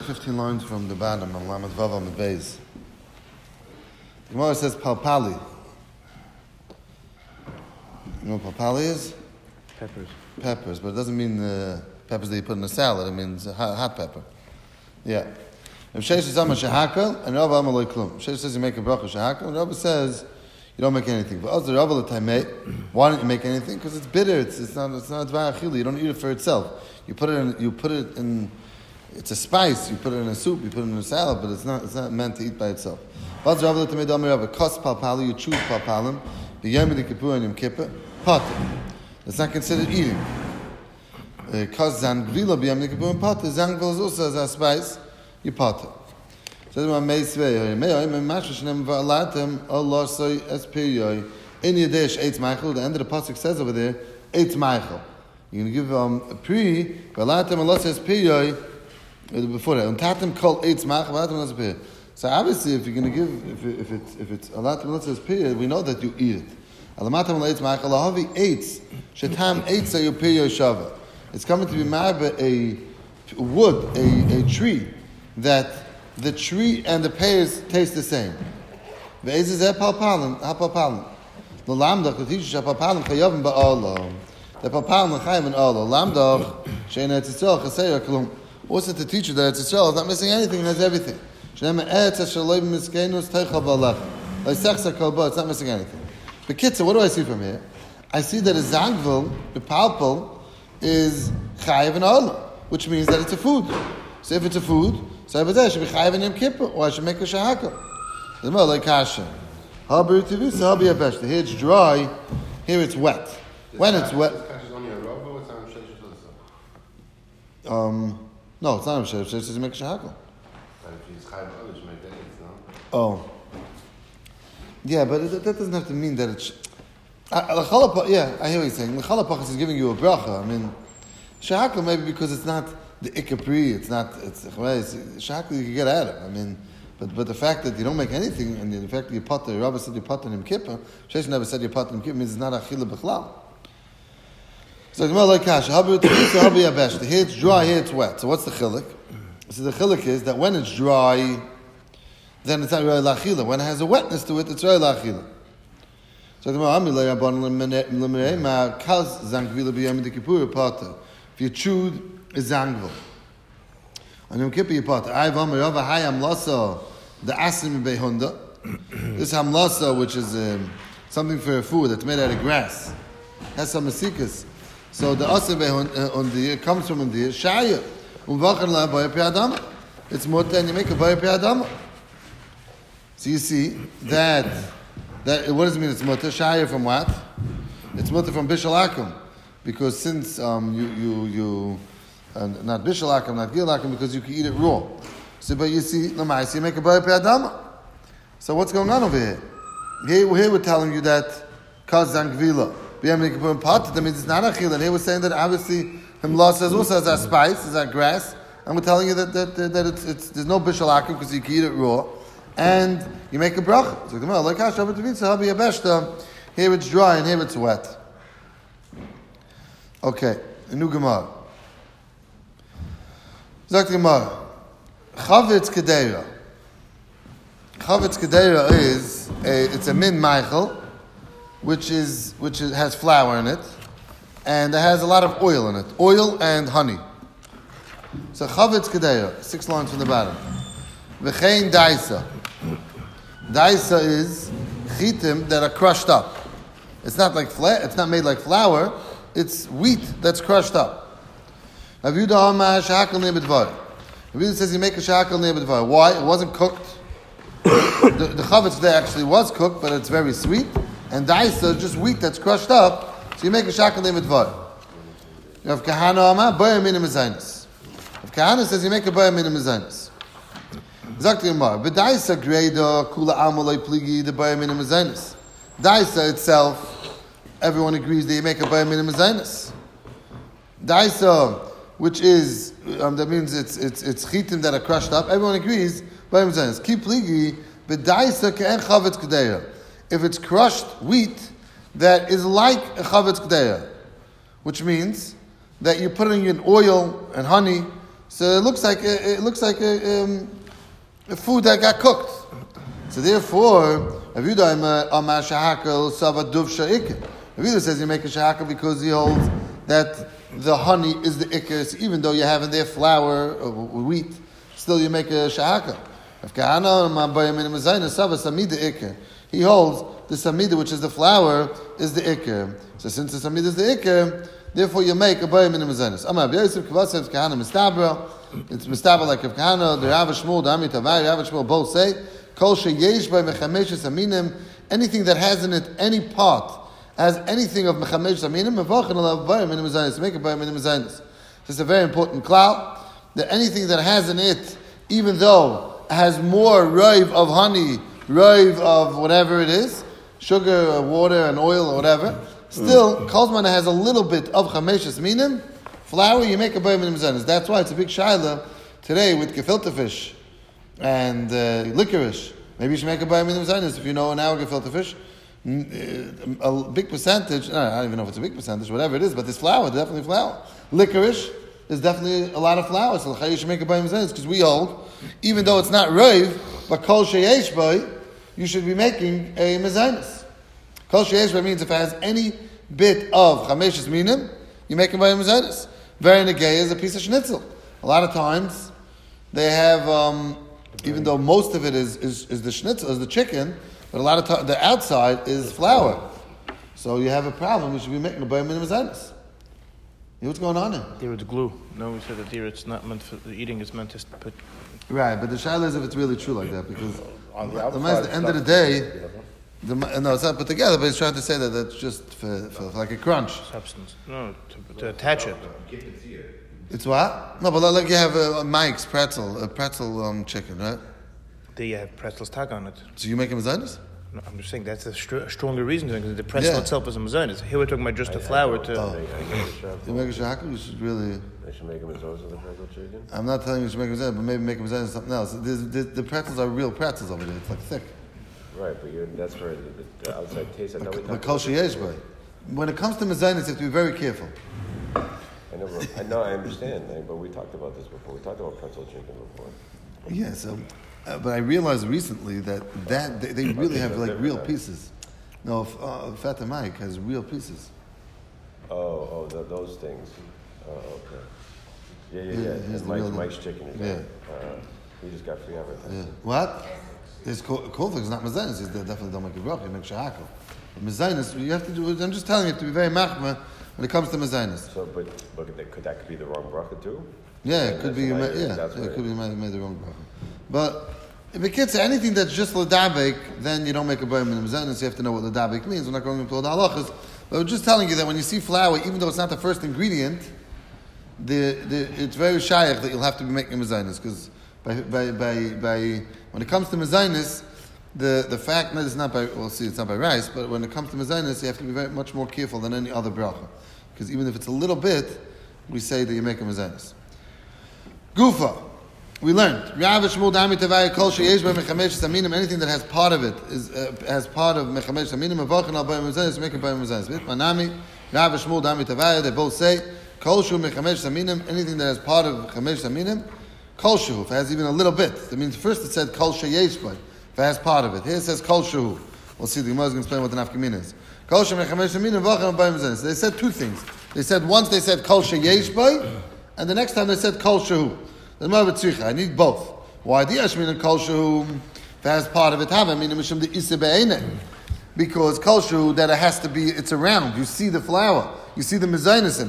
15 lines from the bottom on Lamed Vav Amud Beis. The Gemara says palpali. You know what palpali is? Peppers. Peppers, but it doesn't mean peppers that you put in a salad. It means hot pepper. Yeah. If Sheish says Amma Shahakal and Rabba Amma Loi Klum. Sheish says you make a bracha Shahakal and Rabba says you don't make anything. But also Rabba L'Taimei, why don't you make anything? Because it's bitter. It's not Dvar Achili. You don't eat it for itself. You put it in. It's a spice. You put it in a soup. You put it in a salad, but it's not meant to eat by itself. But Rabba L'Taimei Dami Rabba Kos Palpali. You choose palpalim. The Yom Kippur and Yom Kippur. Potter. It's not considered eating. Kos Zangvila b'Yom Kippur and Potter. Zangvila is also as a spice. You potter. So the Meisvei, Mashish Nem Valatem, Allah Soy Espiyoi, in Yadesh Eitz Michael, the end of the pasuk says over there, Eitz Michael. You're going to give a pre, Valatem Allah Soy Espiyoi, before that, Tatem called Eitz Michael, Valatem Allah Soy Espiyoi. So obviously, if you're going to give, if it's Valatem Allah Soy Espiyoi, we know that you eat it. Alamatem Allah Eitz Michael, Lahavi Eitz, Shetam Eitz Ayu Piyoi Shava. It's coming to be marbe a wood, a tree, that the tree and the pears taste the same. The palpalim. The lamdach, the teacher palpalim chayavim ba'olam. The palpalim chayavim in olam. Lamdach shein Eretz Yisrael chaseya klum. Also to teach you that Eretz Yisrael is not missing anything; it has everything. Shenem Eretz Yisrael miskenus teichav b'alach. Leisechsa kolba. It's not missing anything. But Kitza, what do I see from here? I see that a zangvil, the palpal, is chayav in olam, which means that it's a food. So if it's a food, so I should be chayav in Yom Kippur, or I should make a shahakal. The more like kasha. Haber tivisa, haber yabesh. Here it's dry, here it's wet. When it's wet. No, it's not a sheish. It's to make a shahakal. But if he's chayav, you should make that. Oh. Yeah, but that doesn't have to mean that it's. Yeah, I hear what you're saying. L'chalapachas is giving you a bracha. I mean, shahakal maybe because it's not the ikapri, it's shahakal you can get at it. I mean, but the fact that you don't make anything, and the fact that you potter, Rabbi said you potter in Yom Kippur, Sheish never said you potter in Yom Kippur, means it's not achila b'chlal. So it's more like kasha. Here it's dry, here it's wet. So what's the chilik? So the chilik is that when it's dry, then it's not really lachila. When it has a wetness to it, it's really lachila. So the if you chewed a zangvil. On Yom Kippur you pot. I vam rava hay hamlasa the asim behunda. This hamlasa, which is something for a food that's made out of grass, has some masikas. So the asim behunda comes from India. Shaya umvachan la baya piadama. It's mutter, and you make a baya piadama. So you see that what does it mean? It's mutter. Shaya from what? It's mutter from bishal akum, because since you not bishalakim, not gilakim, because you can eat it raw. So, but you see, lamais, you make a bayah pe'adama. So what's going on over here? Here we're telling you that kaz zangvila, that means it's not achil. And here we're saying that obviously himla says also as a spice, as a grass, and we're telling you that it's there's no bishalakim because you can eat it raw, and you make a bracha. So here it's dry and here it's wet. Okay, a new Gemara. Zakt Gemara, Chavetz Kedera. Chavetz Kedera it's a min Michael, which has flour in it, and it has a lot of oil in it, oil and honey. So Chavetz Kedera, 6 lines from the bottom. V'chein daisa. Daisa is chitim that are crushed up. It's not like it's not made like flour. It's wheat that's crushed up. Rav Yehuda says you make a shahakal ne'bedvar. Why? It wasn't cooked. The chavetz there actually was cooked, but it's very sweet. And daisa is just wheat that's crushed up. So you make a shahakal ne'bedvar. Rav Kahana Amar baya min mezainis. Rav Kahana says you make a baya min mezainis. Zakt Gemara, b'daisa greda kula amalei pligi the baya min mezainis. Daisa itself, everyone agrees that you make a baya min mezainis. Daisa, which is that means it's chitim that are crushed up. Everyone agrees. Keep pligi, but daisa ke'en chavetz kedera. If it's crushed wheat, that is like a chavetz kedera, which means that you're putting in oil and honey, So it looks like a food that got cooked. So therefore, Rav Yehuda Amar Shahakel Sava Duv Sha'ikah. Rav Yehuda says you make a shahakel because he holds that the honey is the ikar. So even though you have in there flour or wheat, still you make a shahakel. Rav Kahana Amar Bayamim Mezainis Sava Samida ikar. He holds the samida, which is the flour, is the ikar. So since the samida is the ikar, therefore you make a Bayamim Mezainis. Amar B'Yosef Kavasev Kahana Mistabra. It's Mistabra like Rav Kahana, the Rav Shmuel, the Ami Tavai, Rav Shmuel both say. Anything that has in it any part, has anything of mechamesh aminim, make a bayim in mezainis. This is a very important klal, that anything that has in it, even though it has more roiv of honey, roiv of whatever it is, sugar, or water, and oil, or whatever, still, kolzman has a little bit of chamesh aminim, flour, you make a bayim in mezainis. That's why it's a big shaila today with gefilte fish and licorice. Maybe you should make a bayim in mezainis if you know an hour gefilte fish. A big percentage, I don't even know if it's a big percentage, whatever it is, but this flour, definitely flour. Licorice, there's definitely a lot of flour, so you should make a bayim in mezainis, because we hold, even though it's not roiv, but kol sheyesh bay, you should be making a mezainis. Kol sheyesh bay means if it has any bit of chameshes minim, you make a bayim in mezainis. Very negay is a piece of schnitzel. A lot of times, they have, even though most of it is the schnitzel, is the chicken, but a lot of times the outside is flour. So you have a problem. We should be making a bayim in mezainis. What's going on here? There it's glue. No, we said that there it's not meant for the eating. It's meant to put. Right, but the shaila is if it's really true like that, because On the at outside, the end of the day, no, it's not put together. But it's trying to say that that's just for like a crunch. Substance. No, to attach it. It's what? No, but like you have Mike's pretzel chicken, right? There you have pretzel's tag on it. So you make a mezainis? No, I'm just saying that's a stronger reason to it, because the pretzel itself is a mezainis. Here we're talking about just the flour to. You make a shahakel, you should really. They should make them as those of the pretzel chicken. I'm not telling you to make a mezainis, but maybe make a mezainis something else. The pretzels are real pretzels over there. It's like thick. Right, but that's where the outside taste. I know we But kol sheyesh bay. When it comes to mezainis, you have to be very careful. I know, I understand, but we talked about this before. We talked about pretzel chicken before. Yeah, so, but I realized recently that they really have like real pieces. No, Fata Mike has real pieces. Those things. Oh, okay. Yeah. He's And Mike's chicken is yeah. We just got free advertising. Yeah. What? There's cold things, not mezainis. They definitely don't make a bracha. You make shahakel. Mezainis, you have to do. I'm just telling you, you have to be very machma when it comes to mezainis. So, but that could be the wrong bracha too. Yeah, it could be. It could be made the wrong bracha. But if it gets anything that's just ledabek, then you don't make a bayim in mezainis. You have to know what ledabek means. We're not going into all the halachas, but we're just telling you that when you see flour, even though it's not the first ingredient, it's very shaykh that you'll have to be making mezainis, because by when it comes to mezainis, the fact that it's not by it's not by rice, but when it comes to mezainis, you have to be very much more careful than any other bracha, because even if it's a little bit, we say that you make a mezainis. Gufa, we learned Rav Shmuel Dami Tavai Kol Sheyesh Bei Mechamesh Saminim. Anything that has part of it is has part of Mechamesh Saminim. Avachin Al Bei Mezainis, make a Bei Mezainis. With Manami, Rav Shmuel Dami Tavai, they both say Kol Shu Mechamesh Saminim. Anything that has part of Mechamesh Saminim, Kol Shu. If it has even a little bit, that means first it said Kol Sheyesh Bei. If it has part of it, here it says Kol Shu. We'll see. The Gemara is going to explain what the nafkamin is. Kol Shu Mechamesh Saminim. Avachin Al Bei Mezainis. They said two things. They said once they said Kol Sheyesh Bei, and the next time they said Kol Shu. I need both. Why the Ashmin and Kol Shehu, if it has part of it, because Kol Shehu, that it has to be, it's around. You see the flour, you see the mezainis in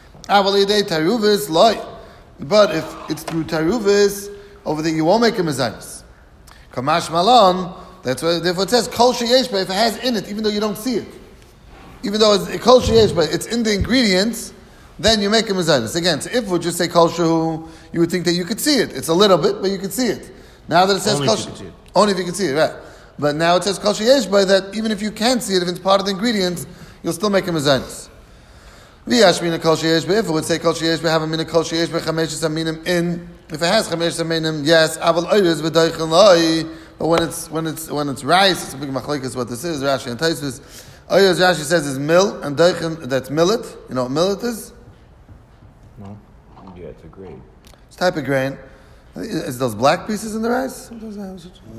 it. But if it's through taruvis, over there you won't make a mezainis. Kamash Malon, that's why, therefore it says Kol Sheyesh, if it has in it, even though you don't see it. Even though it's Kol Sheyesh, it's in the ingredients, then you make a mezainis. Again, so if we just say Kol Shehu, you would think that you could see it. It's a little bit, but you could see it. Now that it says Kol Shehu, only if you can see it, right? But now it says Kol Sheyesh by that even if you can't see it, if it's part of the ingredients, you'll still make a mezainis. V'yashmina Kol Sheyesh if it would say Kol Sheyesh have a mina Kol Sheyesh chamesh aminim in. If it has chamesh aminim, yes. Aval oiris v'doichin lai. But when it's rice, it's a big machlekes what this is. Rashi and Tosfos. Oiris Rashi says is mil and doichin, that's millet. You know what millet is? Yeah, it's a grain. It's type of grain. Is those black pieces in the rice? No. That's a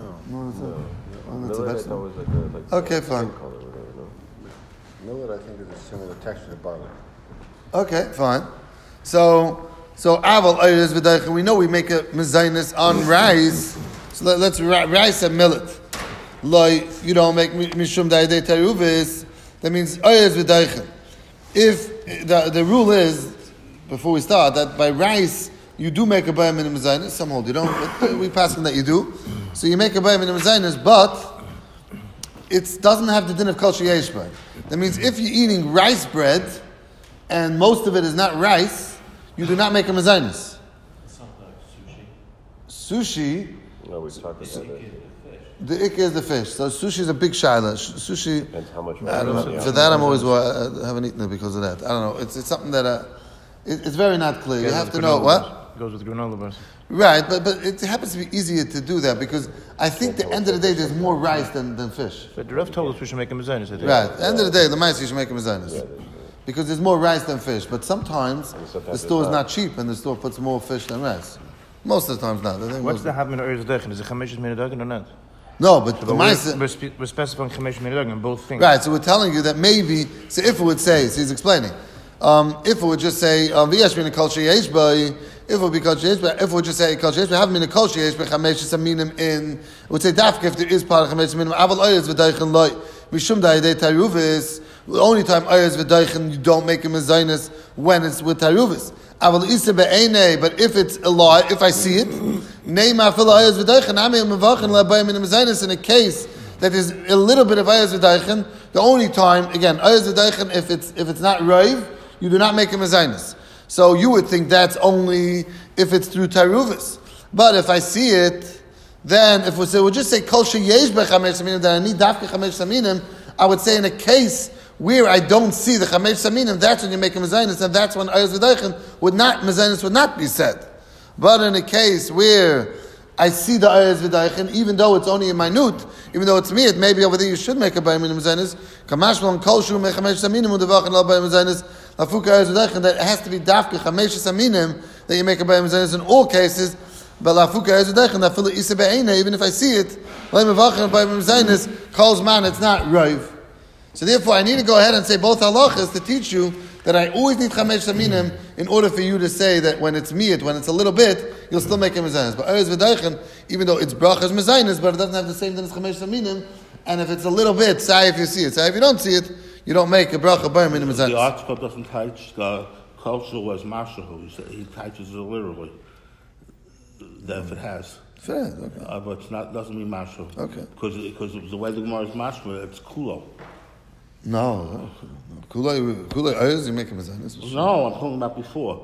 Millet, I vegetable. thought was like Okay, the fine. skin color, whatever, no? Millet, I think, is a similar texture to barley. Okay, fine. So aval ayres v'daychen. We know we make a mezainis on rice. So let's rice and millet. Like you don't make mishum da'idei taruvis. That means ayres v'daychen. If the rule is before we start that by rice you do make a bayim in a mezainis. Some hold you don't. But we pass on that you do. So you make a bayim in a mezainis, but it doesn't have the din of kol sheyesh bay. That means if you're eating rice bread and most of it is not rice, you do not make a mezainis. It's not like Sushi, No, we talked about that. the ikka is the fish. So sushi is a big shaila. Sushi, Depends how much. I don't know. Yeah. For that, I'm always I haven't eaten it because of that. I don't know. It's something that it's very not clear. You have to know what. Goes with granola bars. Right, but it happens to be easier to do that because I think the end of the day there's more rice than fish. But the Rav told us we should make a mezainis. I think. Right, at the end of the day, the mice you should make a mezainis. Because there's more rice than fish. But sometimes the store is not cheap and the store puts more fish than rice. Most of the times not. I think What's most- the habit of Eretz Deichen? Is it Chamesh Minadagan or not? No, but the mice. We're specifying Chamesh Minadagan, both things. Right, so we're telling you that maybe, so if it would say, so he's explaining, if it would just say, V'yesh min kol sheyesh b'y, if it would be kol sheyesh b'y, if it would just say kol sheyesh b'y, have min kol sheyesh b'y, chamesh saminim in, it would say dafka if there is part of chamesh saminim, aval oyez v'daychen loy, mishum da'idei taruvis, the only time oyez v'daychen, you don't make a mezainis when it's with taruvis. Aval isa be'enei, but if it's a lie, if I see it, neima fil oyez v'daychen, ami mevachen la'bayim in a mezainis, in a case that is a little bit of oyez v'daychen, the only time, again, oyez v'daychen, if it's not raiv, you do not make a mezainis. So you would think that's only if it's through taruvis. But if I see it, then if we say, we'll just say kol sheyesh b'chamesh saminim, that I need dafka chamesh saminim, I would say in a case where I don't see the chamesh saminim, that's when you make a mezainis, and that's when ayaz v'daychen mezainis would not be said. But in a case where I see the ayaz v'daychen, even though it's only a minute, even though it's me, maybe over there you should make a bayim in mezainis. Kamashmal kol shu mechamesh saminim udavachen la bayim mezainis. That it has to be dafka chamesh saminim that you make a bayim mezainis in all cases. But lafuka ezudaychen that fill isa be'ena, even if I see it, bayim mezainis calls man, it's not roiv. So therefore, I need to go ahead and say both halachas to teach you that I always need chamesh saminim in order for you to say that when it's miyat, when it's a little bit, you'll still make a mezainis. But ayaz v'daychen, even though it's brachas mezainis, but it doesn't have the same thing as chamesh saminim. And if it's a little bit, say if you see it. Say if you don't see it, you don't make a bracha bayim in a The mezainis. article doesn't teach the cultural as mashahu. He teaches it literally. That if it has. Fair, okay. But it's not, doesn't mean mashahu. Okay. Because the way the Gemara is mashma, it's kulo. No. Kulay ayaz, you make a mezainis. No, I'm talking about before.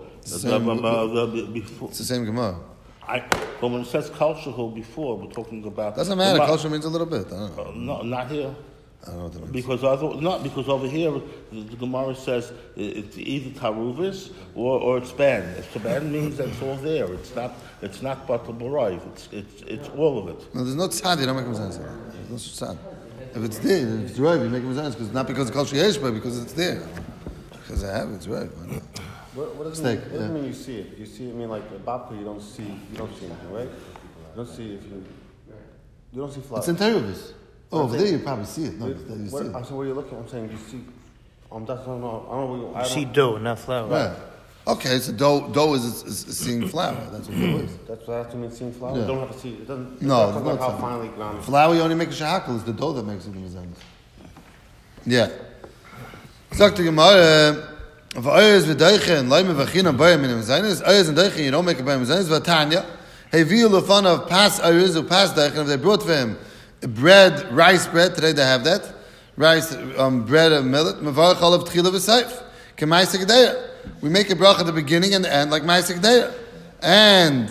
Before. It's the same Gemara. But when it says cultural before, we're talking about. Doesn't matter. Culture means a little bit. I don't know. No, not here. I don't know what that means. Because over here the Gemara says it's either taruvis or it's ban. If the ban means that it's all there, it's not but the barayv. It's all of it. No, there's no tzad. You don't make a mezainis. There's no such tzad. If it's there, if it's right, you make a mezainis because not because of culture yesh, but because it's there. Because I have it, it's right. What does it Steak, mean? It doesn't mean you see it. You see it mean like a babka, you don't see anything, right? You don't see if you don't see flowers. It's in Teruvis. Oh, over there you probably see it. No, you see it. So where you're looking, I'm saying you see. That's I don't know. I don't know. You see dough, not flour. Right. Okay, so dough is seeing flour. That's what dough is. That's what has to mean seeing flour. Yeah. You don't have to see it. It doesn't. No, It's it's not not how something. finely ground. Flour you only make a shahakal. It's the dough that makes it the mezainis. Yeah. Sagt die Gemara, v'ayaz v'daychen, loy mevachin bayim in mezainis. Ayaz and daychen, you don't make a bayim mezainis. V'tanya, heviu lefana of pas ayaz or pas daychen. If they brought for him bread, rice bread, today they have that. Rice, bread and millet. Mevarach olav tchila v'seif. K'maisa gedeya. We make a bracha at the beginning and the end, like maisa gedeya. And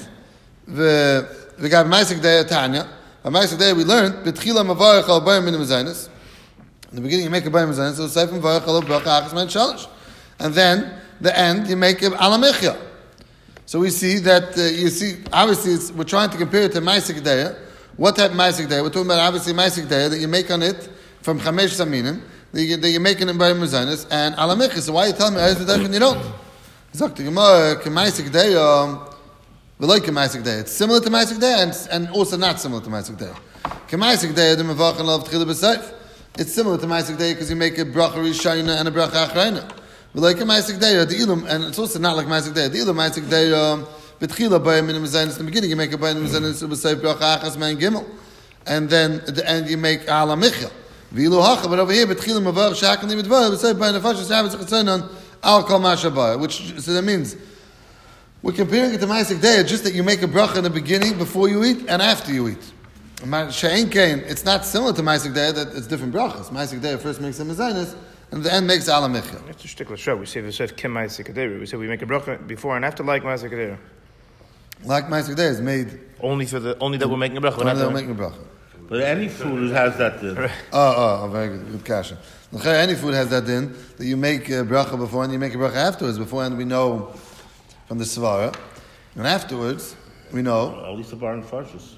we got maisa gedeya Tanya. By maisa gedeya we learned b'tchila mevarach olav bayim in mezainis. In the beginning, you make a bayim mezainis, so seifim v'ayach olav bracha achas man shalish. And then, the end, you make a alamichya. So we see that, obviously, we're trying to compare it to Maisik Deya. What type of Maisik Deya? We're talking about, obviously, Maisik Deya, that you make on it from Chamesh Saminim, that you're making in bayim mezainis, and alamichya. So why are you telling me, Ayaz V'daychen, you don't? Zok the Gemara, Maisik Deya, V'loy k'maisik day. It's similar to Maisik day and also not similar to Maisik day. K'maisik day the mevachan lav tchila b'seif. It's similar to Maisik day because you make a bracha rishayna and a bracha achrayna. V'loy k'maisik day the ilum, and it's also not like Maisik day. The ilum Maisik day b'tchila bayim minim zayin. In the beginning you make a bayim minim zayin b'seif bracha achas man gimel, and then at the end you make ala michya. V'ilu hacha, but over here b'tchila mevach shakan li b'dvar b'seif bayim nefashos yavetz chitzonon al kol mashabah, which so that means. We're comparing it to Maisik Day, just that you make a bracha in the beginning, before you eat, and after you eat. She'ein Kain, it's not similar to Maisik Day, that it's different brachas. Maisik Day first makes a mezainis, and the end makes ala michya. It's a shtickler show. We say the said Kim Maisik Adera. We say we make a bracha before and after like Maisik Adera. Like Maisik Day is made... Only that we're making a bracha. Only that we're making a bracha. But any food has that din. Oh, very good kasha. Any food has that din, that you make a bracha before and you make a bracha afterwards. Beforehand we know... from the Svara, and afterwards we know. At least the bar and fashes.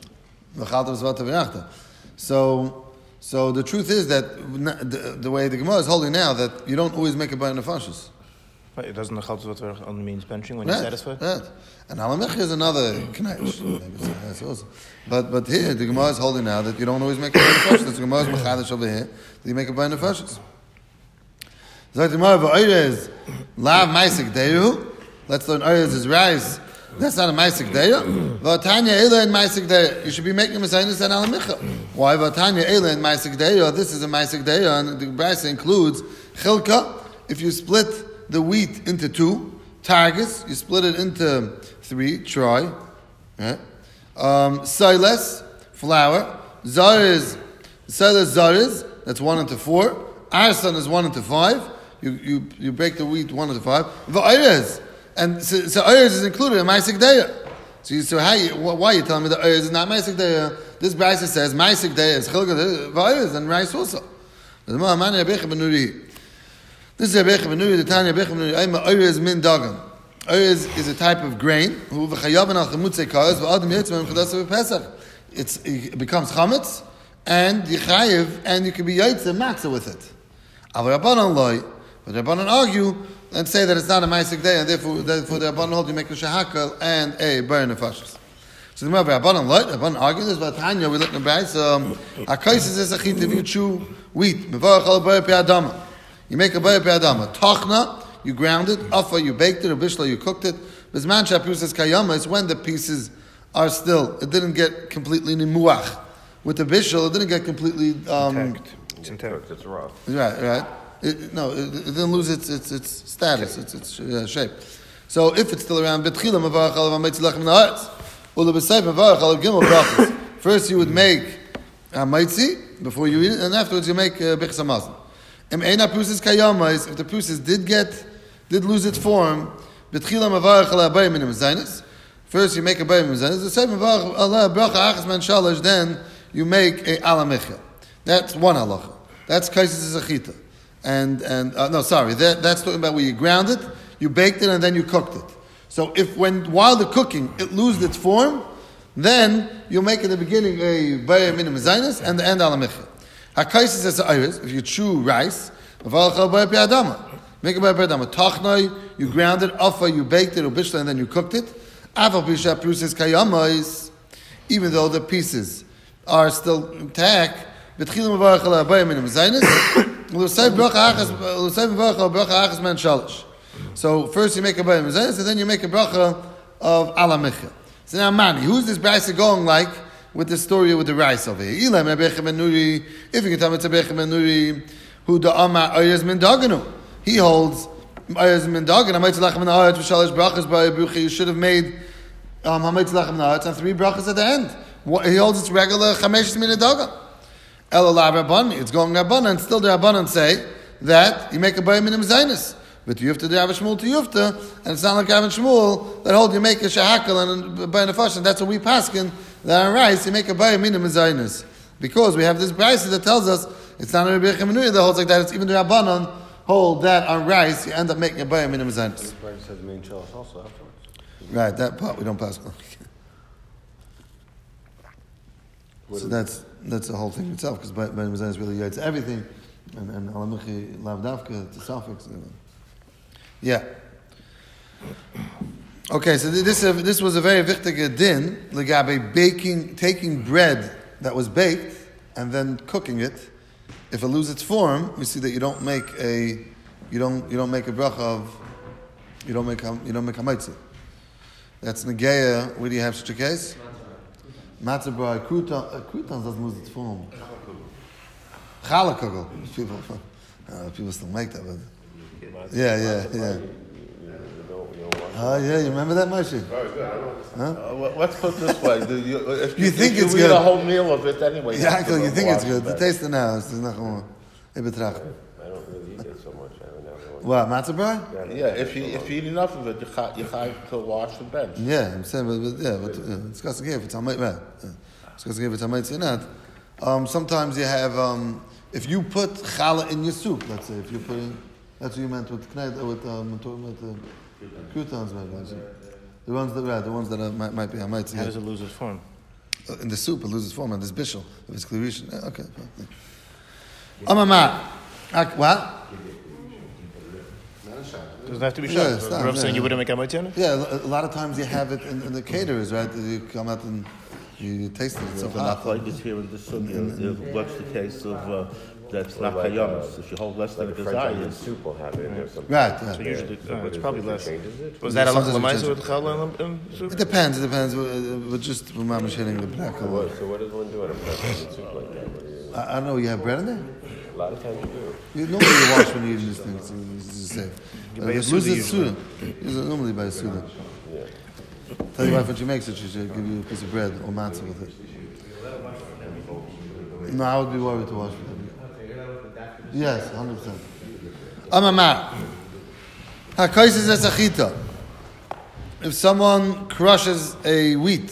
So the truth is that the way the Gemara is holding now, that you don't always make a bar and fashes. It doesn't the chaltz what means benching when you're satisfied. Right. And alamech is another knaish. But here the Gemara is holding now that you don't always make a bar and fashes. The Gemara is mechadish over here that you make a bar and fashes. So the Gemara v'oyrez lav ma'asik deru. Let's learn Ayaz is rice. That's not a Maisik Deya. V'atanya Eila in Maisik Deya. You should be making Messiahs and Alamicha. Why? V'atanya Eila in Maisik Deya. This is a Maisik Deya, and the Brisa includes Chilka. If you split the wheat into two, Targis, you split it into three, try. Right? Silas, flour. Zariz, Silas Zariz, that's 1 into 4. Arsan is 1 into 5. You break the wheat 1 into 5. V'ayaz. And so Ayaz is included in Maisik Deya. So why are you telling me that Ayaz is not Maisik Deya? This Brisa says Maisik Deya is Chilga Ayaz and rice also. This is Rebbecha ben Nuri, the Tanya Rebbecha ben Nuri. Ayaz min dagan. Ayaz is a type of grain. It becomes chametz, and yichayev, and you can be yaitze matzah with it. But Rabbanan argue and say that it's not a Maisik Day, and therefore the Rabbanan hold you make a shahakal and a burn of fashis. So the Rabbanan argue this, but Tanya we look in the Brisa. Akaisis is a chit if you chew wheat. You make a bayah pe'adama. Tachna, you ground it. Afa, you baked it. Or bishla, you cooked it. Bizman shapusas kayama is when the pieces are still. It didn't get completely nimuach. With the bishla, it didn't get completely intact. It's intact. It's rough. Right. It didn't lose its status, its shape. So if it's still around, first you would make a maitzi before you eat it, and afterwards you make bichsa mazon. If the pieces did lose its form, first you make a bayim zaynis, then you make a alamicha. That's one halacha. That's kaisis zachita. That's talking about where you ground it, you baked it, and then you cooked it. So while the cooking, it loses its form, then you make in the beginning a bayah minim zaynis and the end alamicha. Hakaisis as iris, if you chew rice, make a bayah pe'adama. Tachnoi, you ground it, afa, you baked it, ubishla, and then you cooked it. Afa pisha prusis kayamais, even though the pieces are still intact, betchilim mevarach ala bayah minim zaynis. So first you make a bayah mezainis, and then you make a bracha of alamicha. So now, Mani, who's this brisa going like with the story with the rice over here? If you can tell me it's Rebbecha ben Nuri, who the Amar Ayaz min daganu. He holds Ayaz min dagan. Hametz lachem in the haaretz v'shalish brachas by Brucha. You should have made Hametz lachem in the haaretz and 3 brachas at the end. He holds its regular chamesh min dagan. It's going Rabbanan, and still the Rabbanan say that you make a bayah minim zaynis. But Yufta, the Rav Shmuel to Yufta, and it's not like Rav Shmuel that hold you make a shahakal and a bayah nefash, and that's what we paskin, that on rice you make a bayah minim zaynis. Because we have this brisa that tells us it's not a Rebbecha ben Nuri that holds like that, it's even the Rabbanan hold that on rice, you end up making a bayah minim zaynis. This brisa says main chalice also afterwards. Right, that part we don't pass on. So that's the whole thing itself, because bayah minim zaynis really yates everything, and alamichi lav davka to suffix. Yeah. Okay, so this was a very wichtige din, legabe taking bread that was baked and then cooking it. If it loses its form, we see that you don't make a bracha of, you don't make hamaitzi. That's negeya. Where do you have such a case? Matzah bra croutons doesn't lose its form. Challah people still make that, but yeah. Yeah, you remember that, Moshe? Let's put it this way: you think it's good? Eat a whole meal of it anyway. Exactly, you think it's good. The taste it now is not going. I don't really eat it so much. I don't know. What, matzah bread? Yeah, if you eat enough of it, you have to wash the bench. Yeah, I'm saying, but it's got to give. It's hamait, right? It's got to give. It's hamait not. Sometimes you have if you put challah in your soup. Let's say if you put in, that's what you meant with croutons, maybe. The ones that might be hamait. How does it lose its form? In the soup, it loses form, and there's bishul if it's clearishin. Okay. Amama, what? Doesn't have to be shot. Yeah, Rav saying you wouldn't make hamaitzi on it? Yeah, a lot of times you have it in the caterers, right? You come out and you taste it. It's so The hot. machlokes is here in the sunnah. What's the case of that's not kayamas? If you hold less than a desire, soup will have it or something. Right. So usually, it's probably less. Changes it? Was that a Sometimes it lamaisa changes. with challah in soup? It depends. We're just mamish hitting the back. So what does one do on a pretzels soup like that? What do you- I don't know. You have bread in there? A lot of times you do. Normally you wash when you're eating these things. It's just safe. buy a Lose Suda it usually. Suda. Normally buy a Suda. Yeah. Tell your wife when she makes it, she should give you a piece of bread or matzah with it. No, I would be worried to wash with it. Yes, 100%. Amamar. HaKaisis esachita. If someone crushes a wheat,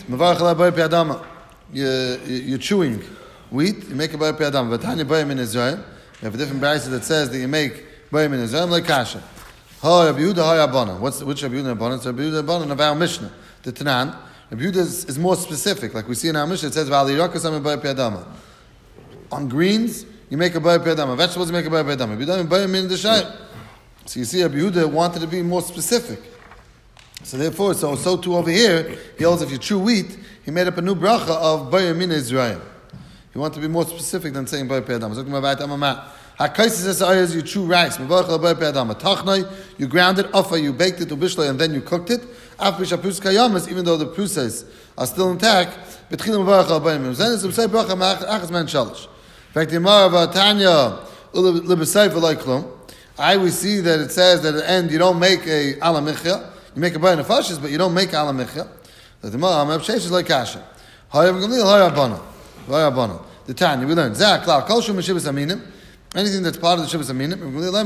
you're chewing wheat, you make a bayar piyadama. V'tanya bayim in Israel. You have a different brayso that says that you make bayim in Israel like kasha. Ha Rabbi Yehuda, ha Rabbanan. Which Rabbi Yehuda and Rabbanan? So Rabbi Yehuda and Rabbanan of our Mishnah, the Tanan. Rabbi Yehuda is more specific. Like we see in our Mishnah, it says v'al yirakas am bayar piyadama. On greens, you make a bayar piyadama. Vegetables, you make a bayar piyadama. Rabbi Yehuda and bayim in the shayim. So you see, Rabbi Yehuda wanted to be more specific. So therefore, so too over here, he holds if you chew wheat, he made up a new bracha of bayir min Israel. He wanted to be more specific than saying bayir piyadama. So HaKaisis es you chew rice. Tachnai, you ground it. Afa, you baked it to bishlay, and then you cooked it. Af b'shapus kayamas, even though the prusas are still intact. Betchilim v'barach al bayim. Then it's say bracha achas man shalish. In fact, the Gemara of Tanya libesayf v'lay klum. We see that it says that at the end you don't make a ala michya. You make a bayir nefashis, but you don't make ala michya. The Gemara Amar Sheish is like kasha. Hayam Gamliel Hayabana. Hayabana. The Tanya we learn Zak Kol Shum Shivas Aminim. Anything that's part of the Shivas Aminim.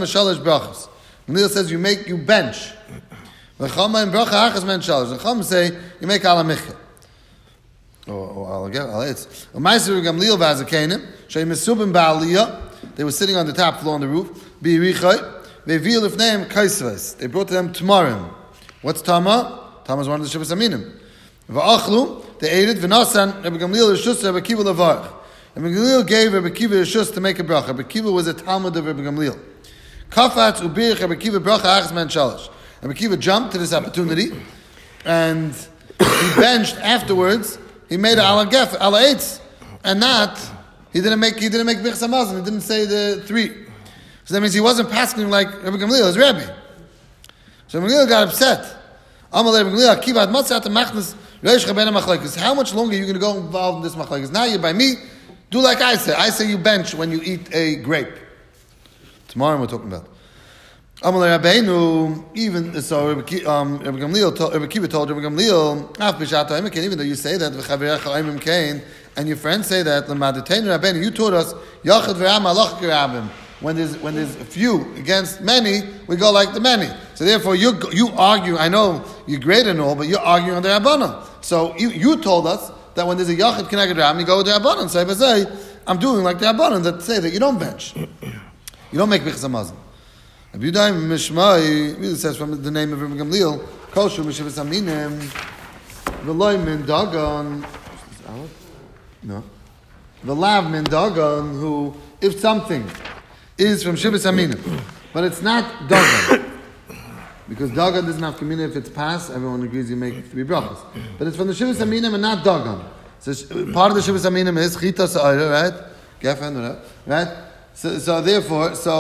Gamliel says you bench. V'chama and bracha achas men shalish. The Chum say you make ala michya. Or ala etz. U'maiser Gamliel v'azakeinim. Shei mesubim ba'aliyah. They were sitting on the top floor on the roof. Bi'irichai. Ve'vil if name kaisves. They brought to them tamarim. What's tama? Tama is one of the Shivas Aminim. V'achlu. They ate it. V'nasan. Rabbi Gamliel Rishus. Rabbi Kiva levarch. Rabbi Gamliel gave Rabbi Kiva Rishus to make a bracha. Rabbi Kiva was a Talmud of Rabbi Gamliel. Kafatz ubirich Rabbi Kiva bracha achas man shalish. Rabbi Kiva jumped to this opportunity, and he benched afterwards. He made a ala gef, ala eitz, and he didn't make bichas hamazon. He didn't say the three. So that means he wasn't passing like Rabbi Gamliel, his Rabbi. So Rabbi Gamliel got upset. Amalei Rabbi Gamliel kivad matzat machnas reish chabena machlekes. How much longer are you going to go involved in this machlekes? Now you're by me. Do like I say. I say you bench when you eat a grape. Tomorrow we're talking about. Amalei Rabbeinu, even so, Rabbi Kiva told Rabbi Gamliel, Af b'shat ha'emek, even though you say that v'chaverecha ha'emim kain, and your friends say that l'madateinu Rabbeinu, you taught us yachad v'ram alach kerabim. When there's a few against many, we go like the many. So therefore, you argue. I know you're great and all, but you're arguing on the Rabbanan. So you told us that when there's a yachad connected Rabbanan, you go with the Rabbanan. So if I say I'm doing like the Rabbanan that say that you don't bench, you don't make bichas hamazon. Rabbi Yehuda Mishmai really says from the name of Rabbi Gamliel, Koshu Mishivas Aminim, V'loy min dagan. No, V'lav min dagan. Who, if something is from Shivas Aminim, but it's not dagan, because Dagan doesn't have Kamina if it's past. Everyone agrees you make 3 brachas. But it's from the Shivas Aminim and not Dagan. So part of the Shivas Aminim is Chita Sa'ira, right? Geffen, right? So therefore, if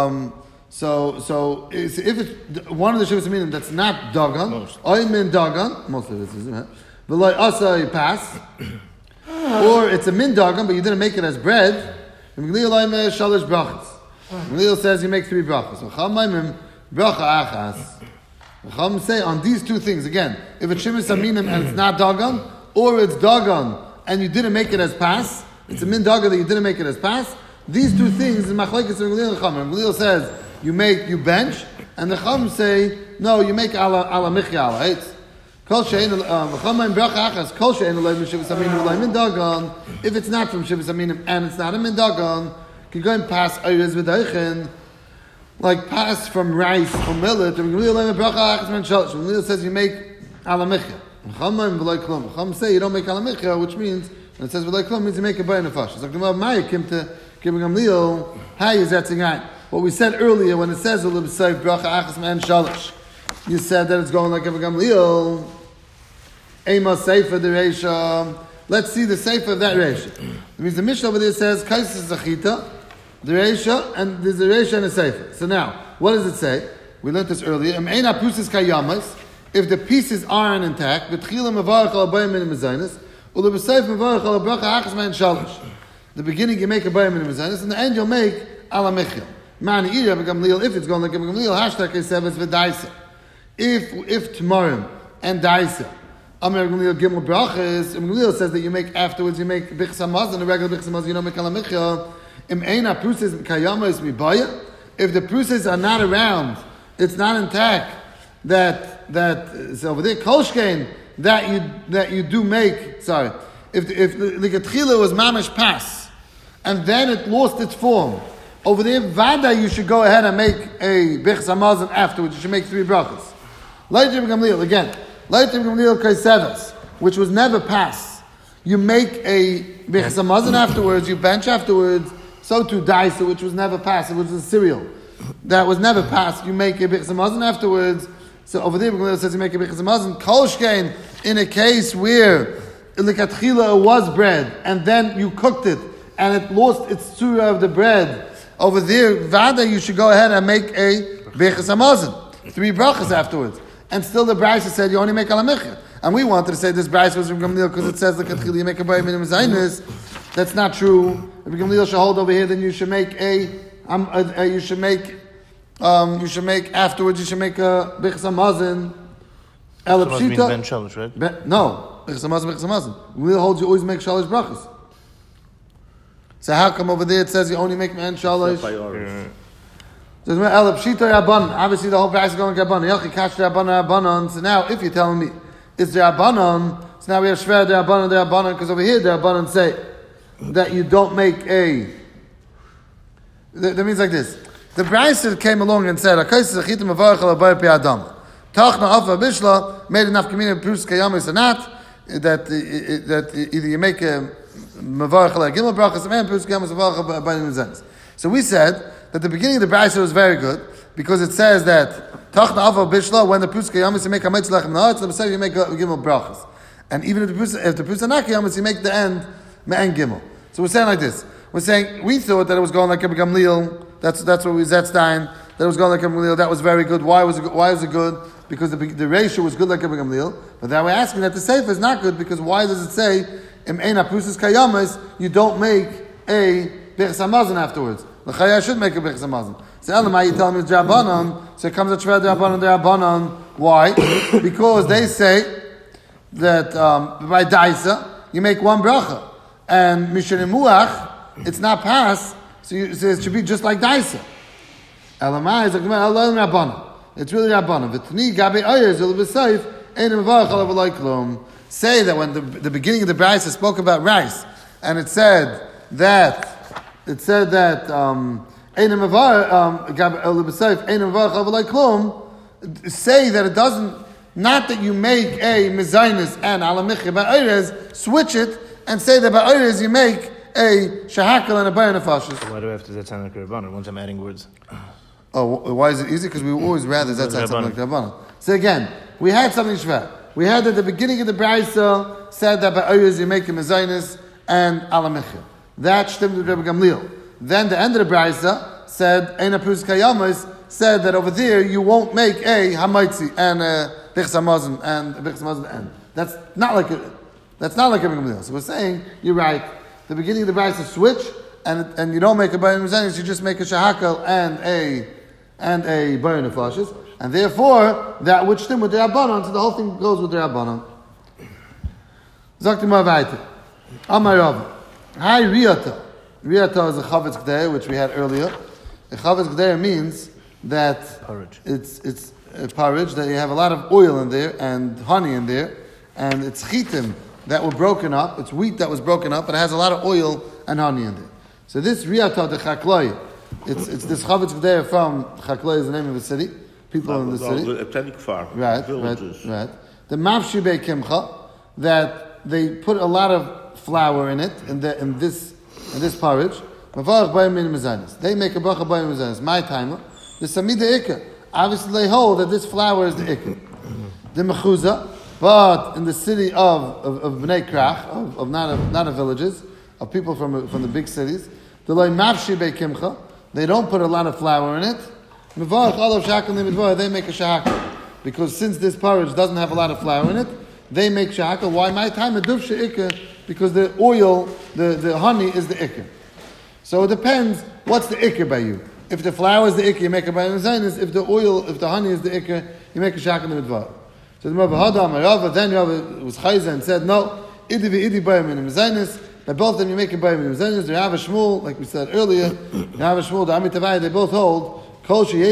it's one of the Shivas Aminim that's not Dagan, Oymin Dagan, most of it is, right? V'loi Asa pass, or it's a min Dagan, but you didn't make it as bread. Shalish brachas. Gamliel says you make 3 brachas. Chamaimim bracha achas. Chum say on these 2 things again. If it's Shivas Aminim and it's not Dagan, or it's Dagan and you didn't make it as pass, it's a min Dagan that you didn't make it as pass. These 2 things in Machlekes Gamliel and Chum. Gamliel says you bench, and the Chum say no, you make ala michyala. Right? Kol she'en v'chamaim bracha achas. Kol she'en olay min Shivas Aminim olay min Dagan. If it's not from Shivas Aminim and it's not a min Dagan, you can go and pass ayres v'daychen, like pass from rice or millet. Gamliel says you make ala michya. Chum say you don't make ala michya, which means when it says v'lay klum means you make a bay nefash. So Maya came to Gamliel. How is that thing? What we said earlier when it says bracha achas man shalish, you said that it's going like Gamliel. Ema seifa the reisha. Let's see the seifa of that reisha. It means the Mishnah over there says kaisis zachita, the reisha, and there's a reisha and a seifa. So now, what does it say? We learned this earlier. If the pieces aren't intact, the beginning you make a bayim in mezainis, and the end you'll make ala michya. If it's going like Gamliel, hashtag keseves v'daisa. If tomorrow and daisa, Amir Gamliel gimel brachas, Gamliel says that you make afterwards, you make bichas hamazon, the regular bichas hamazon, you don't make ala michya. Im eina pruses kayama is mibaya. If the pruses are not around, it's not intact. That so over there kolshkein that you do make. Sorry, if the getchila was mamish pass, and then it lost its form. Over there, vada you should go ahead and make a bichas hamazon afterwards. You should make 3 brachas. Leitim Gamliel again. Leitim Gamliel kaiseves, which was never pass. You make a bichas hamazon afterwards. You bench afterwards. So to daisa, which was never passed. It was a cereal that was never passed. You make a bichas hamazon afterwards. So over there, Gamliel says you make a bichas hamazon. Kolshkein, in a case where likatchila was bread and then you cooked it and it lost its tzura of the bread. Over there, vada, you should go ahead and make a bichas hamazon, 3 brachas afterwards. And still the Brisa said you only make ala michya. And we wanted to say this Brisa was from Gamliel because it says likatchila you make a bayim in zaynis. That's not true. If Gamliel should hold over here, then you should make you should make afterwards. You should make a bichas hamazon. Elapshita. Ben shalish, right? No, bichas hamazon. Gamliel holds you always make shalish brachas. So how come over there it says you only make man shalish? So Elapshita rabban. Obviously the whole price is going to rabban. Yochi kash rabban. So now if you're telling me it's the rabbanon, so now we have shver the rabbanon because over here the rabbanon say that you don't make a. That means like this. The Brisa came along and said, Tachna made enough community proofs kayamis or not, that either you make a Mavarach ala Gimel brachas and proofs kayamis Mavarach by the. So we said that the beginning of the Brisa was very good because it says that Tachna Ava Bishla, when the proofs kayamis you make a Mitzlach Menach, so you make a Gimel brachas. And even if the proofs are not kayamis, you make the end Me'en Gimel. So we're saying like this. We're saying we thought that it was going like Rebbe Gamliel. That's what we Zetstein. That it was going like Rebbe Gamliel. That was very good. Why was it good? Because the ratio was good like Rebbe Gamliel. But now we're asking that the Sefer is not good because why does it say Im Eina Prusas Kayamas you don't make a Bichas Hamazon afterwards? L'chaya should make a Bichas Hamazon. So Elamai you tell me it's Rabbanon. So it comes a Shver Rabbanon. Why? Because they say that by Daisa you make 1 bracha. And Mishneh Muach, it's not passed, so it should be just like Daisa. Elamai is like Rabbanon. It's really Rabbanon. V'tni gabe ayers will be safe. Say that when the beginning of the Brisa spoke about rice, and it said that say that it doesn't, not that you make a mezainis and alamichya by ayres, switch it and say that by ayres you make a shahakal and a bayan nefashis. Why do I have to that sound like Rabbanon once I'm adding words? Oh, why is it easy? Because we always rather that's something like Rabbanan. So again, we had something shver. We had at the beginning of the Brayso said that by Oyuz you make a mezainis and alamichya. That stimmed with Rebbe Gamliel. Then the end of the Brayso said Eina Prus Kayamas said that over there you won't make a hamaitzi and bichs hamazon and bichs hamazon end. That's not like Rebbe Gamliel. So we're saying you're right. The beginning of the Brayso switch and you don't make a bayan mezainis, you just make a shahakal and a bayan of flashes. And therefore, that which stem with the Rabbanon, so the whole thing goes with the Rabbanon. Zakti ma vayte. Amar Rav. Hi Riyata. Riyata is a chavetz g'deir, which we had earlier. A chavetz g'deir means that it's a porridge, that you have a lot of oil in there and honey in there, and it's chitim that were broken up, it's wheat that was broken up, but it has a lot of oil and honey in there. So this Riyata de Chakloi, it's this chavetz g'deir from Chakloi is the name of the city. People in the city. Right. The mafshibei kimcha, that they put a lot of flour in it, in this porridge. They make a bracha bayim mezanis. My timer, the samida ikka. Obviously, they hold that this flour is the ikka. The mechuza, but in the city of Bnei Krach, of not of villages, of people from the big cities, the loy mafshibei kimcha, they don't put a lot of flour in it. They make a shahakal. Because since this porridge doesn't have a lot of flour in it, they make shahakal. Why my time a duf she'ikah? Because the oil, the honey is the ikah. So it depends, what's the ikah by you? If the flour is the ikah, you make a bayan mezainis. If the honey is the ikah, you make a shahakal in the midvar. So the Rav Hadam, then Rav was chayza and said, no, idi bayan mezainis. By both of them you make a bayan mezainis. The Rav Shmuel, like we said earlier, the Rav Shmuel, the Amitavai, they both hold anything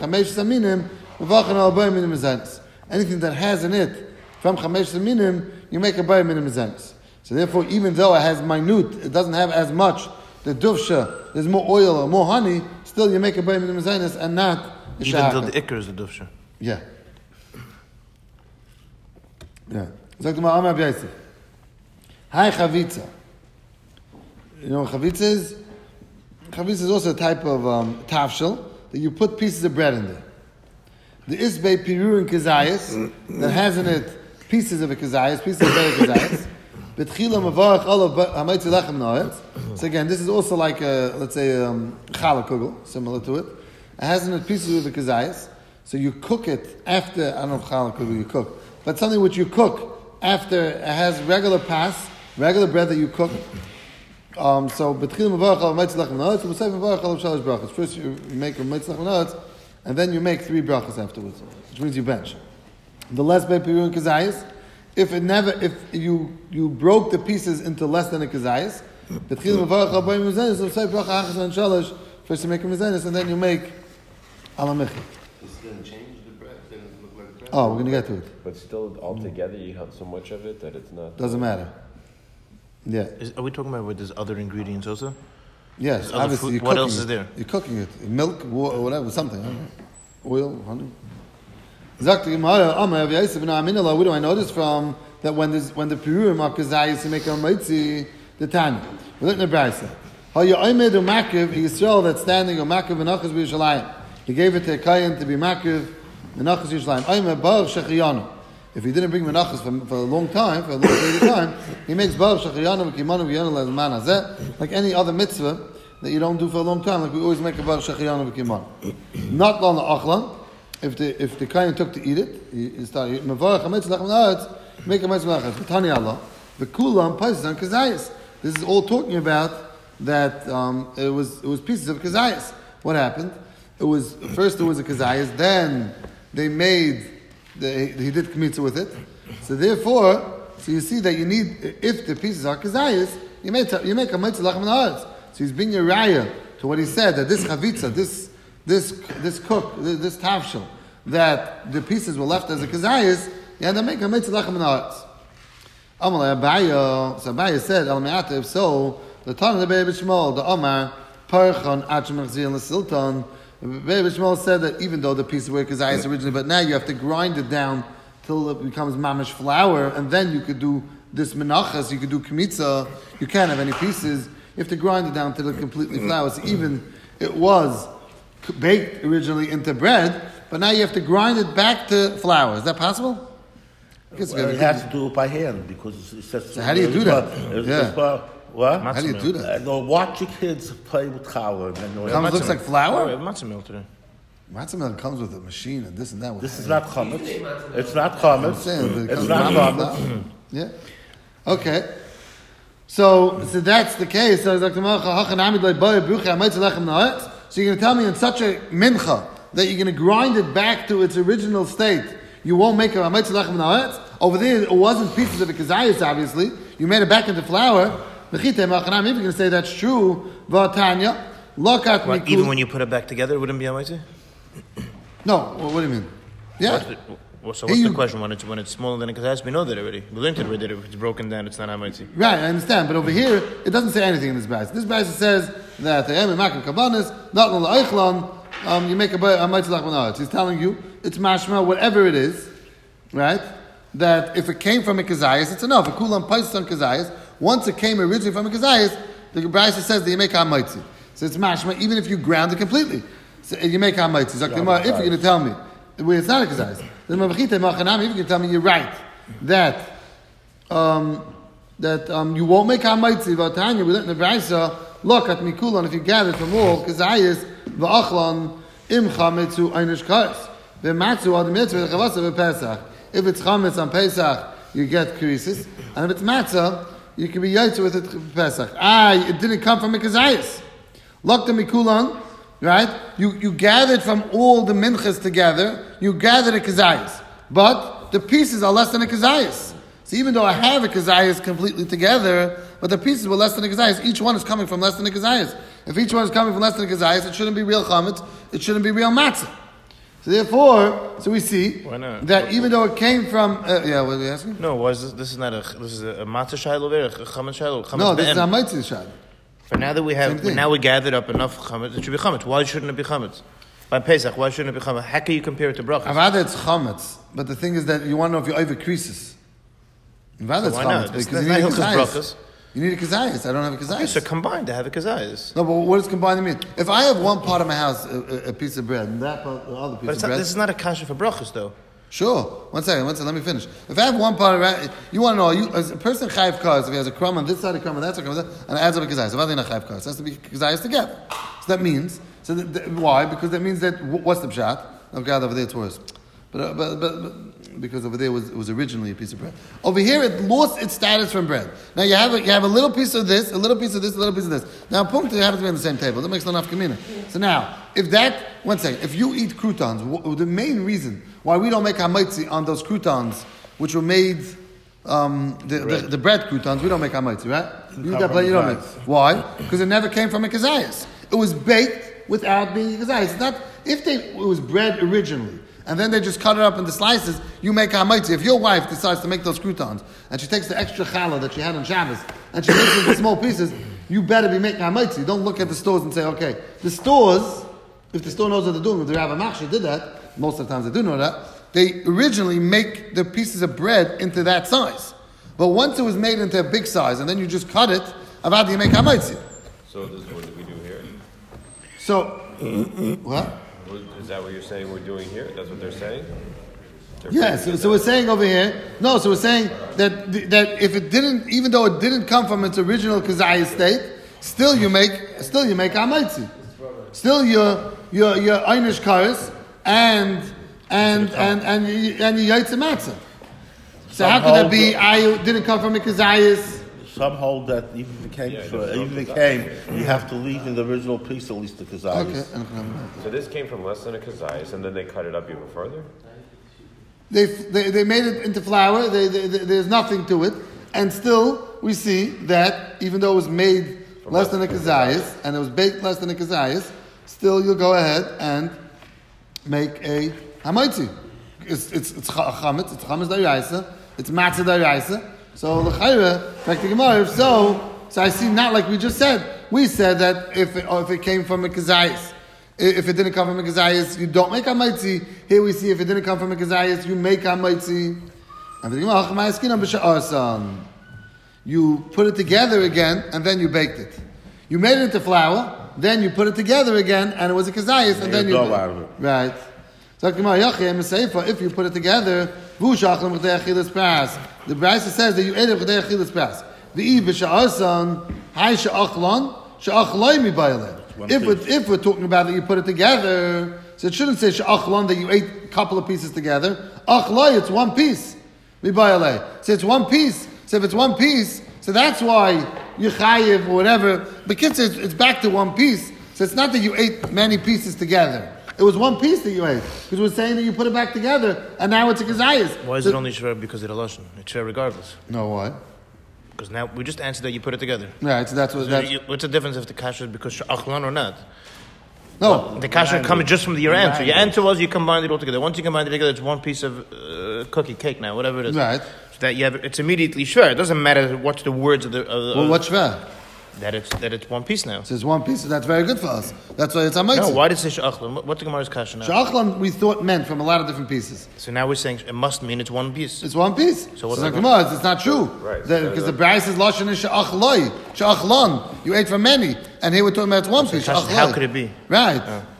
that has in it from chamesh saminim, you make a bayim minim mezanis. So therefore, even though it has minute, it doesn't have as much the dufsha. There's more oil or more honey. Still, you make a bayim minim mezanis and not a even though the ikr is the dufsha. Yeah. Zok ma Amar B'Yosef. Hi chavitza. You know what chavitza is? Chavitza is also a type of tafshel that you put pieces of bread in there. The isbei pirur and kazayas that has in it pieces of a kazayas, pieces of bread of kazayas. Betchila mavarach olav hamaitzi lechem noetz. So again, this is also like let's say challah kugel, similar to it. It has in it pieces of the kazayas. So you cook it after, I don't know if challah kugel you cook, but something which you cook after it has regular bread that you cook. So betchil mevarach al mitzvah lechem noetz, and b'sayv mevarach al shalosh brachos. First you make a mitzvah lechem noetz, and then you make 3 brachos afterwards, which means you bench. The less by pirur and kazayis, if you broke the pieces into less than a kazayis, betchil mevarach al bayim mezanis, and b'sayv bracha achas and shalosh. First you make a mezanis, and then you make alamichah. This didn't change the bread. Didn't look like bread. Oh, we're going to get to it. But still, altogether, you have so much of it that it's not. Doesn't matter. Yeah. Are we talking about with there's other ingredients also? Yes, obviously. You're what else is there? You're cooking it. Milk, water, whatever, something. Oil, honey. What do I know this from? That when the pirurim are kazayis, you make a maitzi, the tani. We look at the Brayso. Ha'ya'omed u'makiv, Yisrael that's standing, u'makiv v'nachas b'Yerushalayim. He gave it to a kayan to be makiv, v'nachas b'Yerushalayim. Omed baruch shechiyanu. If he didn't bring menachas for a long time, for a long period of time, he makes baruch shechiyanu v'kimanu v'yanu l'zman hazeh, like any other mitzvah that you don't do for a long time, like we always make a baruch shechiyanu v'kimanu. Not on the achlan. If the kayan took to eat it, he started mevarach hametz lechem na'atz, make a mitzvah menachas. V'tani Allah, v'kulam paises on kazayis. This is all talking about that it was pieces of kazayis. What happened? First there was a kazayis, then they made. He did kmitza with it. So therefore, you see that you need, if the pieces are kazayis, you make a mitzvah lechem na'atz. So he's being a raya to what he said, that this chavitza, this cook, this tafshel, that the pieces were left as a kazayis, you had to make a mitzvah lechem na'atz. Amalei Abaye, so Abaye said, El Me'ata, if so, the Tana the Be'er B'Shmuel, the Omar, Parchon, Achem Mechzir, and the Sultan, Be'er B'Shmuel said that even though the pieces were kazayis originally, but now you have to grind it down till it becomes mamish flour, and then you could do this menachas, you could do kmitza, you can't have any pieces, you have to grind it down till it completely flour. So even it was baked originally into bread, but now you have to grind it back to flour. Is that possible? Well, you have to do it by hand because it says. So how do you do that? What? How do you do that? No, watch your kids play with challah. Comes looks like flour. Oh, we have matzah meal today. Matzah meal comes with a machine and this and that. This is not chametz. It's not chametz. It's not chametz. Yeah. Okay. So that's the case. So you're going to tell me in such a mincha that you're going to grind it back to its original state. You won't make a hametz lechem na'aretz. Over there, it wasn't pieces of a kazayas, obviously. You made it back into flour. If you're going to say that's true, v'atanya, lokat mikul. Even when you put it back together, it wouldn't be hametzi? No. What do you mean? Yeah. So what's the question? When it's smaller than a kazayas, we know that already. We learned it already. If it's broken down, it's not hametzi. Right, I understand. But over here, it doesn't say anything in this brayz. This brayz says that you make a hametz lechem na'aretz. He's telling you it's mashma, whatever it is, right? That if it came from a kazayas, it's enough. A kulam paisis on kazayas. Once it came originally from a kazayas, the brayz says that you make a hametzi. So it's mashma, even if you ground it completely. So you make a hametzi. So if you're going to tell me it's not a kazayas, then if you're going to tell me you're right that you won't make hametzi. V'atanya, we learned in the brayza, look at mikulan, if you gather from all kazayas, v'achlan im chametzu einish kares. V'matzu ad mitzvah v'chavasa v'pesach. If it's chametz on Pesach, you get krisis, and if it's matzah, you can be yaitz with it Pesach. It didn't come from a kazayas. Look the mikulan, right? You gathered from all the minchas together. You gathered a kazayas, but the pieces are less than a kazayas. So even though I have a kazayas completely together, but the pieces were less than a kazayas, each one is coming from less than a kazayas. If each one is coming from less than a kazayas, it shouldn't be real chametz. It shouldn't be real matzah. So therefore, we see that even though it came from, what are you asking? No, this is a matzah shaylo over a chametz shaylo. No, this is a matzah shaylo. But now that we gathered up enough chametz, it should be chametz. Why shouldn't it be chametz? By Pesach, why shouldn't it be chametz? How can you compare it to brachas? Avada, it's chametz, but the thing is that you want to know if you over creases. Avada, it's chametz because you need a kazayas. You need a kazayas. I don't have a kazayas. Okay, so combined, to have a kazayas. No, but what does combined mean? If I have one part of my house, a piece of bread, and that part, the other piece of bread. This is not a kasha for brachas, though. Sure. One second, let me finish. If I have one part of you want to know, as a person chayiv kaz, if he has a crumb on this side, a crumb on that side, and it adds up a kazayas. Avada, not chayiv kaz. It has to be kazayas together. So that means, why? Because that means that, what's the pshat? Oh God, over there it's worse. But because over there it was originally a piece of bread. Over here it lost its status from bread. Now you have a little piece of this, a little piece of this, a little piece of this. Now punkt, they have to be on the same table. That makes no nafkamina. So now, if you eat croutons, the main reason why we don't make hametzi on those croutons, which were made the bread croutons, we don't make hametzi, right? You eat that plate, you don't make. Why? Because it never came from a kazayas. It was baked without being a kazayas. It's not it was bread originally. And then they just cut it up into slices, you make a hametzi. If your wife decides to make those croutons, and she takes the extra challah that she had on Shabbos, and she makes it into small pieces, you better be making hametzi. Don't look at the stores and say, okay, the stores, if the store knows what they're doing, if the Rav Machshir did that, most of the times they do know that, they originally make the pieces of bread into that size. But once it was made into a big size, and then you just cut it, about you make hametzi. So this is what we do here? So, what? Is that what you're saying we're doing here? That's what they're saying? So we're saying over here, so we're saying that if it didn't, even though it didn't come from its original kazayas state, still you make hametzi. Still your einish kares and you yaitz matzah. So how could that be? Didn't come from a kazayas. Some hold that even if it came, you have to leave in the original piece at least the kazayas. Okay. So this came from less than a kazayas, and then they cut it up even further? They made it into flour. There's nothing to it, and still we see that even though it was made from less than a kazayas and it was baked less than a kazayas, still you'll go ahead and make a hametzi. It's chametz. It's chametz daraisa. It's matzah daraisa. So l'chayra, back to Gemara. If so I see not like we just said. We said that if it came from a kazayas, if it didn't come from a kazayas, you don't make a hametzi. Here we see if it didn't come from a kazayas, you make a hametzi. And the Gemara, you put it together again and then you baked it. You made it into flour. then you put it together again, and it was a kazayis, and then you go out of it. Right. So if you put it together, the Brisa says that you ate it b'chadei achilas pras. If we're talking about that you put it together, so it shouldn't say she'achlon that you ate a couple of pieces together. Achloi, it's one piece. So it's one piece. So if it's one piece, so that's why you chayiv or whatever. But kids, it's back to one piece. So it's not that you ate many pieces together. It was one piece that you ate. Because we're saying that you put it back together, and now it's a kazayas. Why is it only shver because of the lashon? It's shver regardless. No, why? Because now we just answered that you put it together. Right, so that's what. What's the difference if the kasha is because achlan or not? No, well, the kasha comes just from your answer. Your answer was you combined it all together. Once you combine it together, it's one piece of cookie, cake now, whatever it is. Right. So that you have, it's immediately shver. It doesn't matter what's the words of the. Well, what's shver? That it's one piece now. So it's one piece, so that's very good for us. That's why it's amaitzi. No, why did it say she'achlan? What's the Gemara's kasha now? She'achlan we thought meant from a lot of different pieces. So now we're saying it must mean it's one piece. It's one piece. So what's it's not true. Right. Because the Bryce is lashon is she'achloi, she'achlan. You ate from many, and here we're talking about it's one piece. How could it be? Right.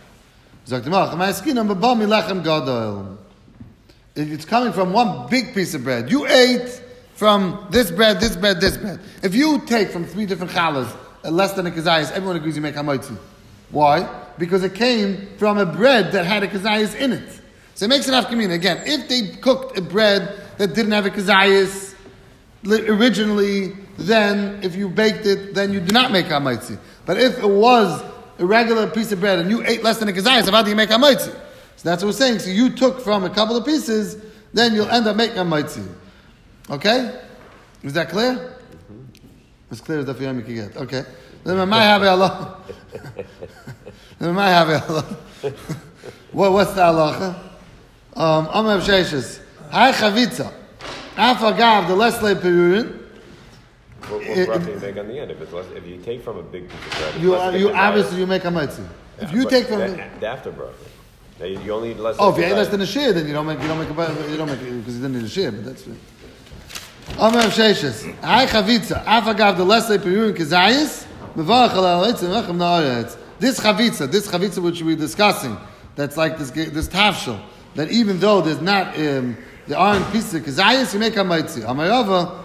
It's coming from one big piece of bread. You ate from this bread, this bread, this bread. If you take from 3 different challahs, less than a kazayas, everyone agrees you make hamaitzi. Why? Because it came from a bread that had a kazayas in it. So it makes an afkamina. Again, if they cooked a bread that didn't have a kazayas originally, then if you baked it, then you do not make hamaitzi. But if it was a regular piece of bread and you ate less than a kazayas, how do you make hamaitzi? So that's what we're saying. So you took from a couple of pieces, then you'll end up making hamaitzi. Okay? Is that clear? Mm-hmm. As clear as the Fiyam you can get. Okay. Then I have Allah. What's the halacha? Amar Sheshes. Hai chavitza. Afagav the less lay perurin. What bracha you make on the end? If you take from a big piece of bread, you obviously you make a mitzi. If you take from the after bracha. Now you only eat less. Oh, if you ate less than a shear, then you don't make it because you didn't need a shear. But that's it. Amar Sheshes. Hai chavitza. Afagav the less lay perurin kazayis. This chavitza which we're discussing, that's like this tafshel, that even though there's not, there aren't pieces of kazayas, you make a maitzi. Amarava,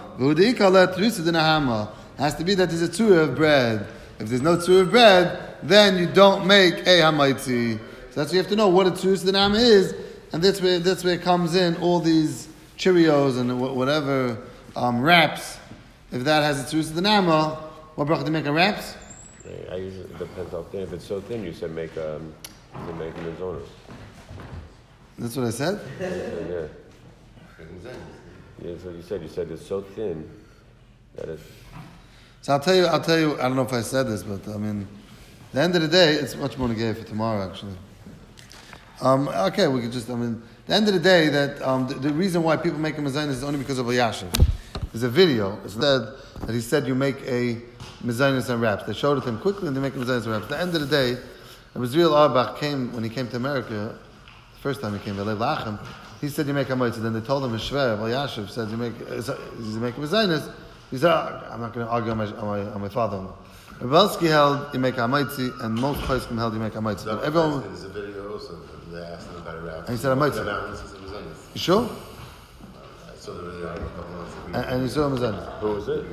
has to be that there's a tzura of bread. If there's no tzura of bread, then you don't make a hamaitzi. So that's what you have to know what a tzura the nama is, and that's where it comes in, all these Cheerios and whatever wraps. If that has a tzura the nama, what bracha do you make a wraps? I usually, it depends how thin. If it's so thin, you said make mizonos. That's what I said? Yeah. That's what you said. You said it's so thin that it's... So I'll tell you, I don't know if I said this, but I mean, at the end of the day, it's much more negative for tomorrow, actually. Okay, we could just, at the end of the day, that the reason why people make a mezainis is only because of Elyashiv. There's a video. It's said that he said you make a mezainis and wraps. They showed it to him quickly, and they make a mezainis and wraps. At the end of the day, Rizriel Auerbach came when he came to America. The first time he came to Lachem, he said you make a mitzvah. Then they told him his shver, Elyashiv said you make a mezainis. He said I'm not going to argue on my father-in-law. Rebelsky held you make a mitzvah, and most poskim held you make a mitzvah. But everyone. There's a video also. They asked him about a wrap. And he said a mitzvah. You sure? So there was a couple months ago. And you saw him as that. Who was it?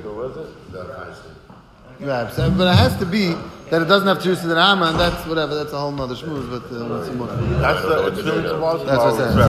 Right, so, but it has to be that it doesn't have to use the Rama, and that's whatever. That's a whole nother shmooze. But That's what I said.